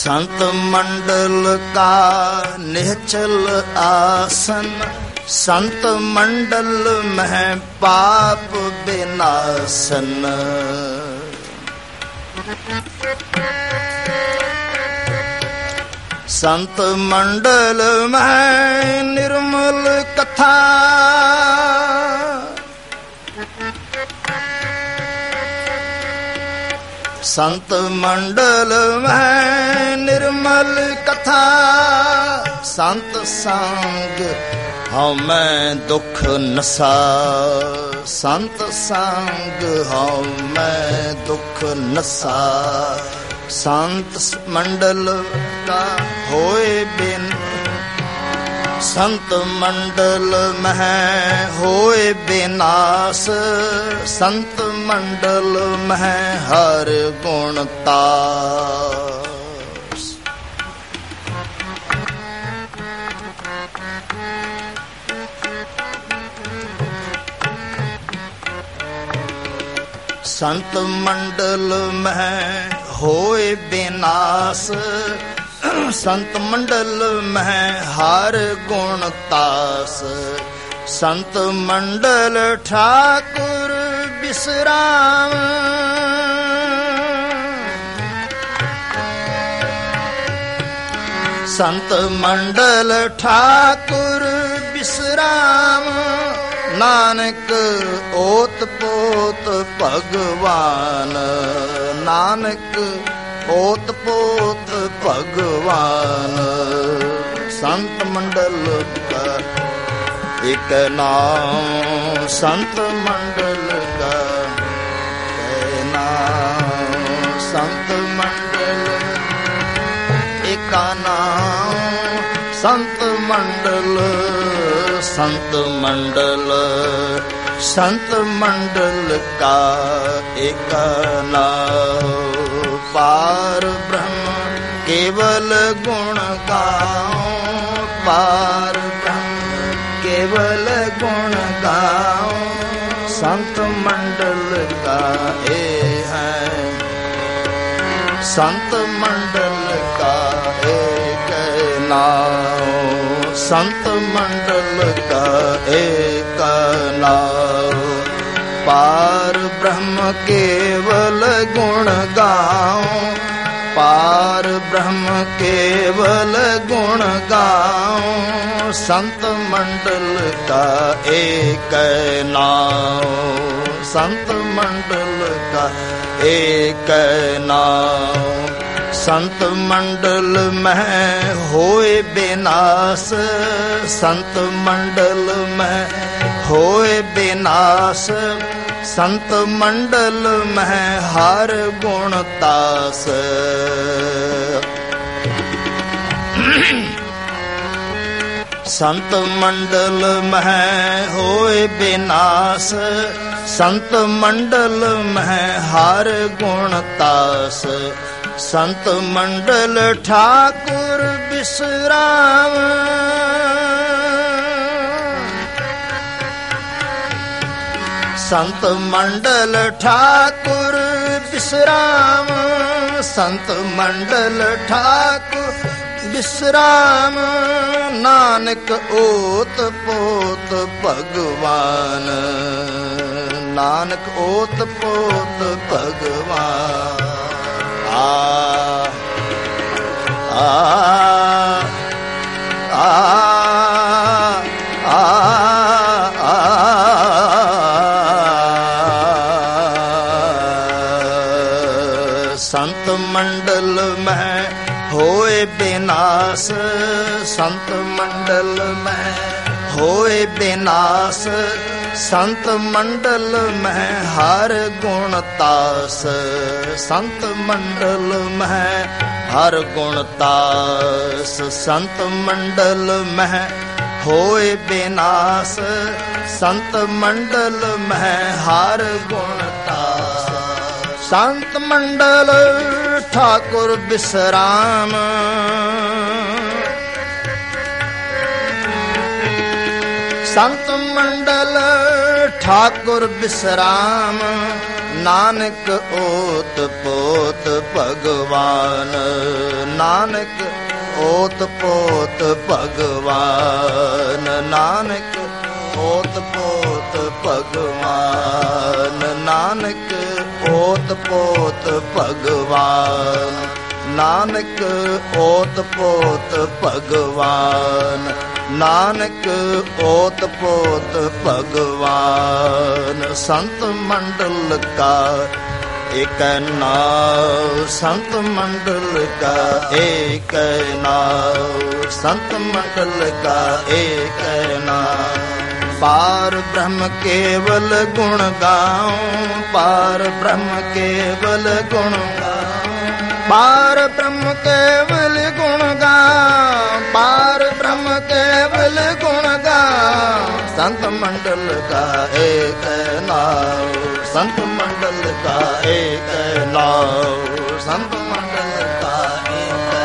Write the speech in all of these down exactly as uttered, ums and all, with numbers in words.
संत मंडल का निश्चल आसन, संत मंडल में पाप विनाशन। संत मंडल में निर्मल कथा, संत मंडल में निर्मल कथा। संत संग हमें दुख नसा, संत संग हमें दुख नसा। संत मंडल का होए बिन, संत मंडल में होए विनाश। संत मंडल में हर गुण तास। संत मंडल में होए विनाश, संत मंडल में हर गुण तास। संत मंडल ठाकुर विश्राम, संत मंडल ठाकुर विश्राम। नानक ओत पोत भगवान, नानक ओत पोत भगवान। संत मंडल का एक नाम, संत मंडल का नाम। संत मंडल एक नाम, संत मंडल, संत मंडल, संत मंडल का एक नाम। पार ब्रह्म केवल गुण गाओ, पार ब्रह्म केवल गुण गाओ। संत मंडल का ए है, संत मंडल का एक नाम। संत मंडल का एक नाम। पार ब्रह्म केवल गुण गाओ, पार ब्रह्म केवल गुण गाओ। संत मंडल का एक नाम, संत मंडल का एक नाम। संत मंडल में होए विनाश, संत मंडल में होए विनाश। संत मंडल में हर गुण तास। संत मंडल में होए विनाश, संत मंडल में हर गुण तास। संत मंडल ठाकुर विश्राम, संत मंडल ठाकुर विश्राम। संत मंडल ठाकुर विश्राम। नानक ओत पोत भगवान, नानक ओत पोत भगवान। आ आ आ आ आ संत मंडल में होए विनाश, संत मंडल में होए विनाश। संत मंडल में हर गुण तास, संत मंडल में हर गुण तास। संत मंडल में होए विनाश, संत मंडल में हर गुण तास। संत मंडल ठाकुर विश्राम, संत मंडल ठाकुर विश्राम। ਨਾਨਕ ਓਤ ਪੋਤ ਭਗਵਾਨ, ਨਾਨਕ ਓਤ ਪੋਤ ਭਗਵਾਨ, ਨਾਨਕ ਓਤ ਪੋਤ ਭਗਵਾਨ, ਨਾਨਕ ਓਤ ਪੋਤ ਭਗਵਾਨ, ਨਾਨਕ ਓਤ ਪੋਤ ਭਗਵਾਨ, ਨਾਨਕ ਓਤ ਪੋਤ ਭਗਵਾਨ। ਸੰਤ ਮੰਡਲ ਕਾ ਏਕ ਨਾਮ, ਸੰਤ ਮੰਡਲ ਕਾ ਏਕ ਨਾਮ, ਸੰਤ ਮੰਡਲ ਕਾ ਏਕ ਨਾਮ। ਪਾਰ ਬ੍ਰਹਮ ਕੇਵਲ ਗੁਣ ਗਾਉ, ਪਾਰ ਬ੍ਰਹਮ ਕੇਵਲ ਗੁਣ ਗਾਉ, ਪਾਰ ਬ੍ਰਹਮ ਕੇਵਲ ਗੁਣ ਗਾਉ, ਪਾਰ ਬ੍ਰਹਮ ਕੇਵਲ ਗੁਣ ਗਾਉ। ਸੰਤ ਮੰਡਲ ਕਾ ਏਕ ਨਾਮ, ਸੰਤ ਮੰਡਲ ਕਾ ਏਕ ਨਾਮ, ਸੰਤ ਮੰਡਲ ਕਾ ਏਕ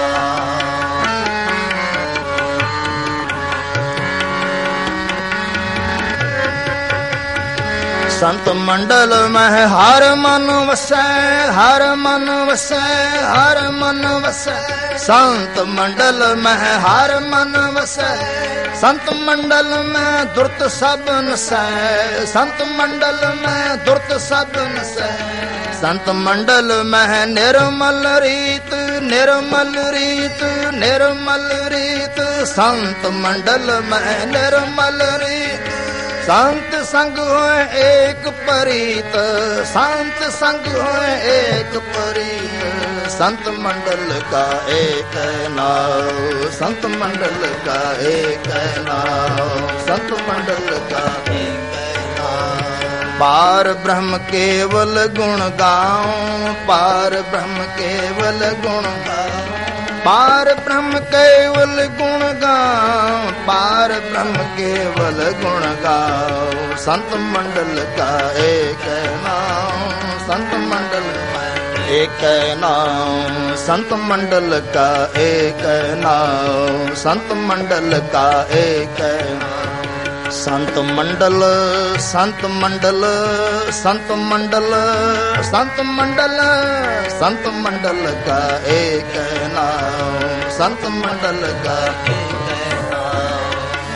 ਸੰਤ ਮੰਡਲ ਮਹਿ ਹਰ ਮਨ ਵਸੈ, ਹਰ ਮਨ ਵਸੈ, ਹਰ ਮਨ ਵਸੈ। ਸੰਤ ਮੰਡਲ ਮਹਿ ਹਰ ਮਨ ਵਸੈ, ਸੰਤ ਮੰਡਲ ਮੈਂ ਦੁਰਤ ਸਭ ਨਸੈ, ਸੰਤ ਮੰਡਲ ਮੈਂ ਦੁਰਤ ਸਭ ਨਸੈ। ਸੰਤ ਮੰਡਲ ਮਹਿ ਨਿਰਮਲ ਰੀਤ, ਨਿਰਮਲ ਰੀਤ, ਨਿਰਮਲ ਰੀਤ। ਸੰਤ ਮੰਡਲ ਮਹਿ ਨਿਰਮਲ ਰੀਤ। ਸੰਤ ਸੰਗ ਹੋਏ ਏਕ ਪ੍ਰੀਤ, ਸੰਤ ਸੰਗ ਹੋਏ ਏਕ ਪ੍ਰੀਤ। ਸੰਤ ਮੰਡਲ ਕਾ ਏਕ ਨਾਮ, ਸੰਤ ਮੰਡਲ ਕਾ ਏਕ ਨਾਮ, ਸੰਤ ਮੰਡਲ ਕਾ ਏਕ ਨਾਮ। ਪਾਰ ਬ੍ਰਹਮ ਕੇਵਲ ਗੁਣ ਗਾਉ, ਪਾਰ ਬ੍ਰਹਮ ਕੇਵਲ ਗੁਣ ਗਾਉ, ਪਾਰ ਬ੍ਰਹਮ ਕੇਵਲ ਗੁਣ ਗਾਉ, ਪਾਰ ਬ੍ਰਹਮ ਕੇਵਲ ਗੁਣ ਗਾਉ। ਸੰਤ ਮੰਡਲ ਕਾ ਏਕ ਨਾਮ, ਸੰਤ ਮੰਡਲ ਏਕ ਨਾਮ, ਸੰਤ ਮੰਡਲ ਕਾ ਏਕ ਨਾਮ, ਸੰਤ ਮੰਡਲ ਕਾ ਏਕ ਨਾਮ। ਸੰਤ ਮੰਡਲ, ਸੰਤ ਮੰਡਲ, ਸੰਤ ਮੰਡਲ, ਸੰਤ ਮੰਡਲ, ਸੰਤ ਮੰਡਲ ਕਾ ਏਕ ਨਾਮ, ਸੰਤ ਮੰਡਲ ਕਾ ਏਕ ਨਾਮ।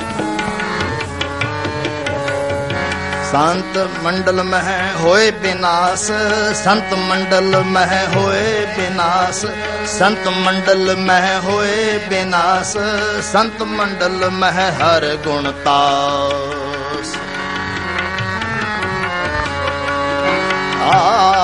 ਸੰਤ ਮੰਡਲ ਮਹਿ ਹੋਏ ਬਿਨਾਸ਼, ਸੰਤ ਮੰਡਲ ਮਹਿ ਹੋਏ ਬਿਨਾਸ਼, ਸੰਤ ਮੰਡਲ ਮਹਿ ਹੋਏ ਬਿਨਾਸ਼। ਸੰਤ ਮੰਡਲ ਮਹਿ ਹਰ ਗੁਣ ਤਾਸ। ਆ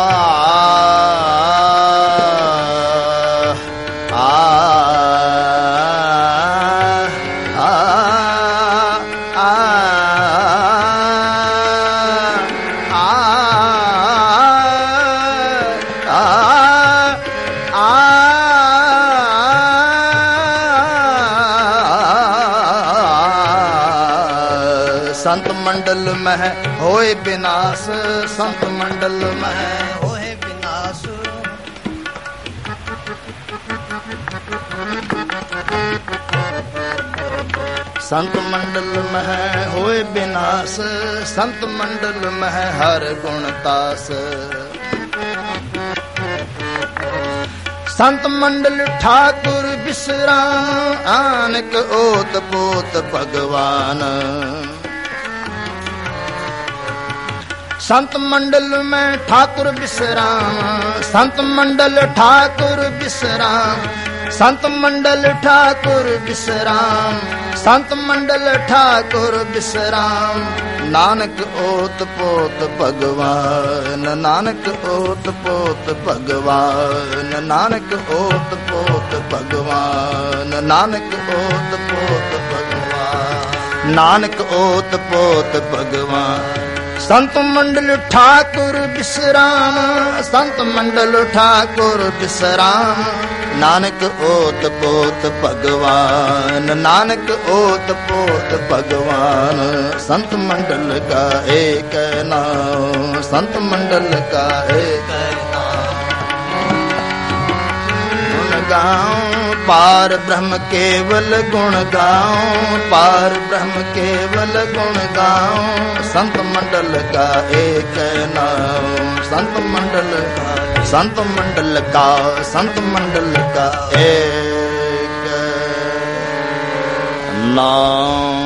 ਸੰਤ ਮੰਡਲ ਮਹਿ ਹੋਏ ਬਿਨਾਸ਼, ਸੰਤ ਮੰਡਲ ਮਹਿ ਹੋਏ ਬਿਨਾਸ਼। ਸੰਤ ਮੰਡਲ ਮਹਿ ਹੋਏ ਬਿਨਾਸ਼, ਸੰਤ ਮੰਡਲ ਮਹਿ ਹਰ ਗੁਣ ਤਾਸ। ਸੰਤ ਮੰਡਲ ਠਾਕੁਰ ਬਿਸਰਾਮ, ਆਨਕ ਓਤ ਪੋਤ ਭਗਵਾਨ। ਸੰਤ ਮੰਡਲ ਮੈਂ ਠਾਕੁਰ ਬਿਸਰਾਮ, ਸੰਤ ਮੰਡਲ ਠਾਕੁਰ ਬਿਸਰਾਮ, ਸੰਤ ਮੰਡਲ ਠਾਕੁਰ ਬਿਸਰਾਮ, ਸੰਤ ਮੰਡਲ ਠਾਕੁਰ ਬਿਸਰਾਮ। ਨਾਨਕ ਓਤ ਪੋਤ ਭਗਵਾਨ, ਨਾਨਕ ਓਤ ਪੋਤ ਭਗਵਾਨ, ਨਾਨਕ ਓਤ ਪੋਤ ਭਗਵਾਨ, ਨਾਨਕ ਓਤ ਪੋਤ ਭਗਵਾਨ, ਨਾਨਕ ਓਤ ਪੋਤ ਭਗਵਾਨ। ਸੰਤ ਮੰਡਲ ਠਾਕੁਰ ਬਿਸਰਾਮ, ਸੰਤ ਮੰਡਲ ਠਾਕੁਰ ਬਿਸਰਾਮ। ਨਾਨਕ ਓਤ ਪੋਤ ਭਗਵਾਨ, ਨਾਨਕ ਓਤ ਪੋਤ ਭਗਵਾਨ। ਸੰਤ ਮੰਡਲ ਕਾ ਏਕ ਨਾਮ, ਸੰਤ ਮੰਡਲ ਕਾ ਏਕ ਨਾਮ। ਗੁਣ ਗਾਉ पार ब्रह्म केवल गुण गाऊं, पार ब्रह्म केवल गुण गाऊं। संत मंडल का एक नाम, संत मंडल का, संत मंडल का, संत मंडल का एक नाम।